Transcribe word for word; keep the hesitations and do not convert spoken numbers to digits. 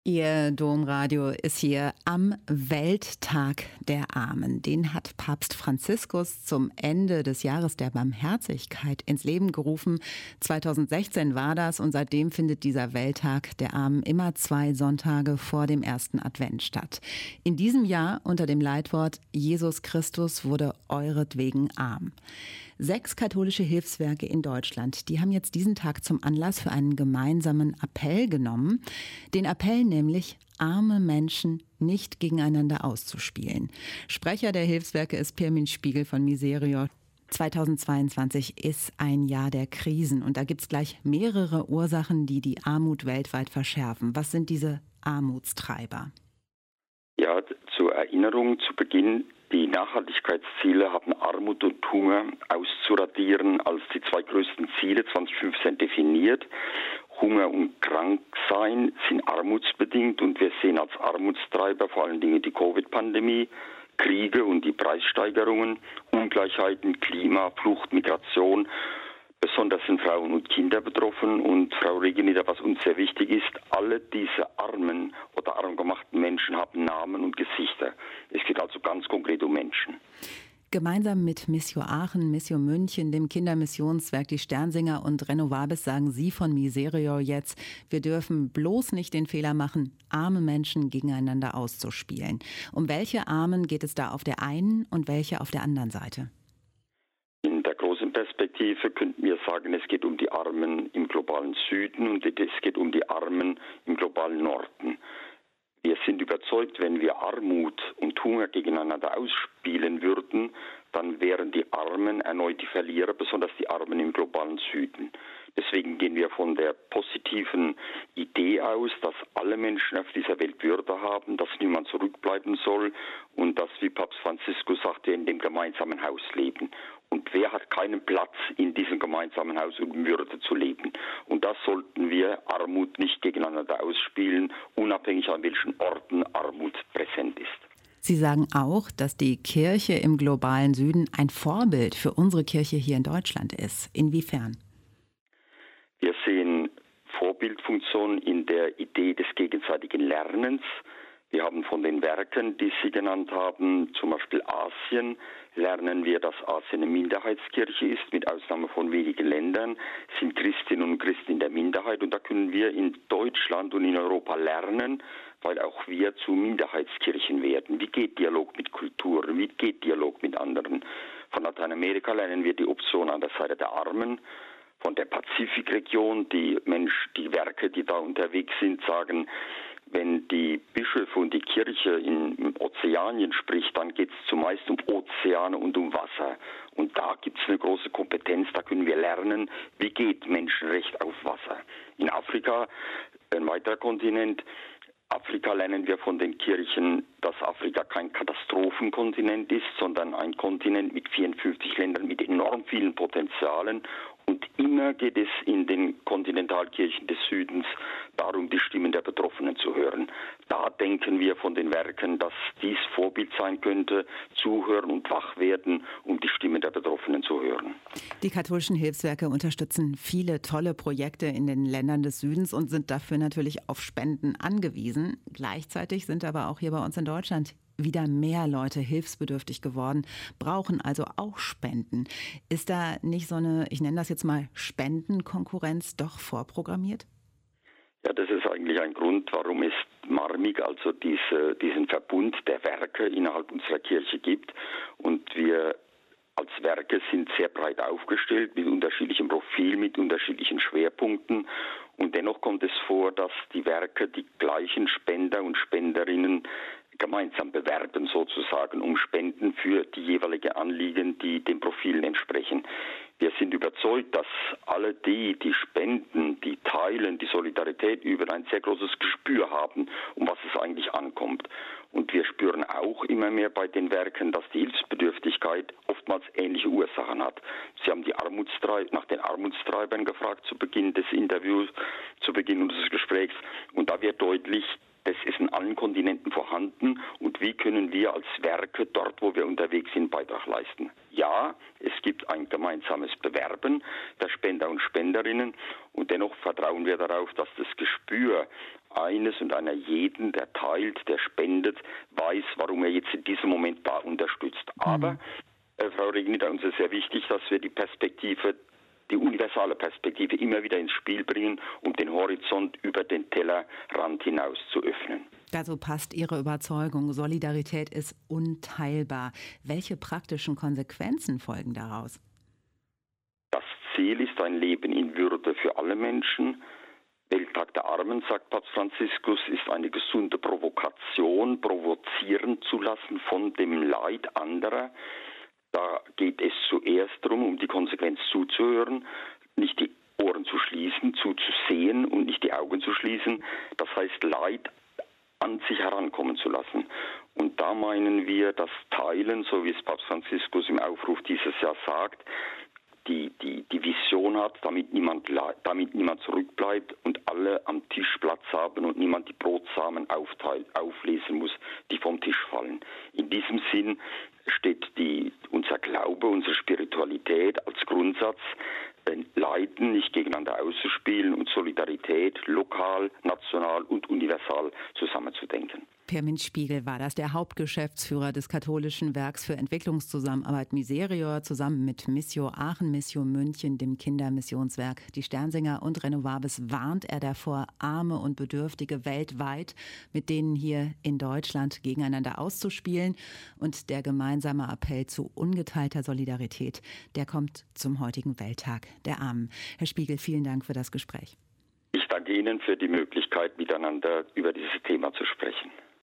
Ihr Domradio ist hier am Welttag der Armen. Den hat Papst Franziskus zum Ende des Jahres der Barmherzigkeit ins Leben gerufen. zweitausendsechzehn war das und seitdem findet dieser Welttag der Armen immer zwei Sonntage vor dem ersten Advent statt. In diesem Jahr unter dem Leitwort Jesus Christus wurde euretwegen arm. Sechs katholische Hilfswerke in Deutschland, die haben jetzt diesen Tag zum Anlass für einen gemeinsamen Appell genommen. Den Appell nämlich, arme Menschen nicht gegeneinander auszuspielen. Sprecher der Hilfswerke ist Pirmin Spiegel von Miserio. zweitausendzweiundzwanzig ist ein Jahr der Krisen und da gibt es gleich mehrere Ursachen, die die Armut weltweit verschärfen. Was sind diese Armutstreiber? Ja, zur Erinnerung zu Beginn, die Nachhaltigkeitsziele haben Armut und Hunger auszuradieren als die zwei größten Ziele zweitausendfünfzehn definiert. Hunger und Kranksein sind armutsbedingt und wir sehen als Armutstreiber vor allen Dingen die Covid-Pandemie, Kriege und die Preissteigerungen, Ungleichheiten, Klima, Flucht, Migration. Besonders sind Frauen und Kinder betroffen und Frau Regeneder, was uns sehr wichtig ist, alle diese armen oder arm gemachten Menschen haben Namen und Gesichter. Es geht also ganz konkret um Menschen. Gemeinsam mit Missio Aachen, Missio München, dem Kindermissionswerk Die Sternsinger und Renovabis sagen Sie von Miserio jetzt, wir dürfen bloß nicht den Fehler machen, arme Menschen gegeneinander auszuspielen. Um welche Armen geht es da auf der einen und welche auf der anderen Seite? In der großen Perspektive könnten wir sagen, es geht um die Armen im globalen Süden und es geht um die Armen im globalen Norden. Wir sind überzeugt, wenn wir Armut und Hunger gegeneinander ausspielen würden, dann wären die Armen erneut die Verlierer, besonders die Armen im globalen Süden. Deswegen gehen wir von der positiven Idee aus, dass alle Menschen auf dieser Welt Würde haben, dass niemand zurückbleiben soll und dass, wie Papst Franziskus sagte, wir in dem gemeinsamen Haus leben. Und wer hat keinen Platz in diesem gemeinsamen Haus, um in Würde zu leben? Und das sollten wir Armut nicht gegeneinander ausspielen, unabhängig an welchen Orten Armut präsent ist. Sie sagen auch, dass die Kirche im globalen Süden ein Vorbild für unsere Kirche hier in Deutschland ist. Inwiefern? Wir sehen Vorbildfunktion in der Idee des gegenseitigen Lernens. Wir haben von den Werken, die Sie genannt haben, zum Beispiel Asien, lernen wir, dass Asien eine Minderheitskirche ist, mit Ausnahme von wenigen Ländern, sind Christinnen und Christen in der Minderheit. Und da können wir in Deutschland und in Europa lernen, weil auch wir zu Minderheitskirchen werden. Wie geht Dialog mit Kulturen? Wie geht Dialog mit anderen? Von Lateinamerika lernen wir die Option an der Seite der Armen. Von der Pazifikregion, die Mensch, die Werke, die da unterwegs sind, sagen, wenn die Bischöfe und die Kirche in Ozeanien spricht, dann geht es zumeist um Ozeane und um Wasser. Und da gibt es eine große Kompetenz, da können wir lernen, wie geht Menschenrecht auf Wasser. In Afrika, ein weiterer Kontinent, Afrika lernen wir von den Kirchen, dass Afrika kein Katastrophenkontinent ist, sondern ein Kontinent mit vierundfünfzig Ländern mit enorm vielen Potenzialen. Und immer geht es in den Kontinentalkirchen des Südens darum, die Stimmen der Betroffenen zu hören. Da denken wir von den Werken, dass dies Vorbild sein könnte, zuhören und wach werden, um die Stimmen der Betroffenen zu hören. Die katholischen Hilfswerke unterstützen viele tolle Projekte in den Ländern des Südens und sind dafür natürlich auf Spenden angewiesen. Gleichzeitig sind aber auch hier bei uns in Deutschland wieder mehr Leute hilfsbedürftig geworden, brauchen also auch Spenden. Ist da nicht so eine, ich nenne das jetzt mal Spendenkonkurrenz, doch vorprogrammiert? Ja, das ist eigentlich ein Grund, warum es Marmig, also diese, diesen Verbund der Werke innerhalb unserer Kirche gibt. Und wir als Werke sind sehr breit aufgestellt, mit unterschiedlichem Profil, mit unterschiedlichen Schwerpunkten. Und dennoch kommt es vor, dass die Werke die gleichen Spender und Spenderinnen gemeinsam bewerben sozusagen um Spenden für die jeweilige Anliegen, die den Profilen entsprechen. Wir sind überzeugt, dass alle die, die spenden, die teilen, die Solidarität üben, ein sehr großes Gespür haben, um was es eigentlich ankommt. Und wir spüren auch immer mehr bei den Werken, dass die Hilfsbedürftigkeit oftmals ähnliche Ursachen hat. Sie haben die Armutstreib, nach den Armutstreibern gefragt zu Beginn des Interviews, zu Beginn unseres Gesprächs. Und da wird deutlich, das ist in allen Kontinenten vorhanden und wie können wir als Werke dort, wo wir unterwegs sind, Beitrag leisten. Ja, es gibt ein gemeinsames Bewerben der Spender und Spenderinnen und dennoch vertrauen wir darauf, dass das Gespür eines und einer jeden, der teilt, der spendet, weiß, warum er jetzt in diesem Moment da unterstützt. Mhm. Aber, äh, Frau Regniter, uns ist sehr wichtig, dass wir die Perspektive, die universale Perspektive immer wieder ins Spiel bringen, um den Horizont über den Tellerrand hinaus zu öffnen. Also passt Ihre Überzeugung, Solidarität ist unteilbar. Welche praktischen Konsequenzen folgen daraus? Das Ziel ist ein Leben in Würde für alle Menschen. Welttag der Armen, sagt Papst Franziskus, ist eine gesunde Provokation, provozieren zu lassen von dem Leid anderer. Da geht es zuerst darum, um die Konsequenz zuzuhören, nicht die Ohren zu schließen, zuzusehen und nicht die Augen zu schließen. Das heißt, Leid an sich herankommen zu lassen. Und da meinen wir, das Teilen, so wie es Papst Franziskus im Aufruf dieses Jahr sagt, die, die, die Vision hat, damit niemand, damit niemand zurückbleibt und alle am Tisch Platz haben und niemand die Brotsamen aufteilt, auflesen muss, die vom Tisch fallen. In diesem Sinn steht die, unser Glaube, unsere Spiritualität als Grundsatz, Leiden nicht gegeneinander auszuspielen und Solidarität lokal, national und universal zusammenzudenken. Pirmin Spiegel war das, der Hauptgeschäftsführer des katholischen Werks für Entwicklungszusammenarbeit Miserior, zusammen mit Missio Aachen, Missio München, dem Kindermissionswerk Die Sternsinger und Renovabis warnt er davor, Arme und Bedürftige weltweit mit denen hier in Deutschland gegeneinander auszuspielen. Und der gemeinsame Appell zu ungeteilter Solidarität, der kommt zum heutigen Welttag der Armen. Herr Spiegel, vielen Dank für das Gespräch. Ich danke Ihnen für die Möglichkeit, miteinander über dieses Thema zu sprechen.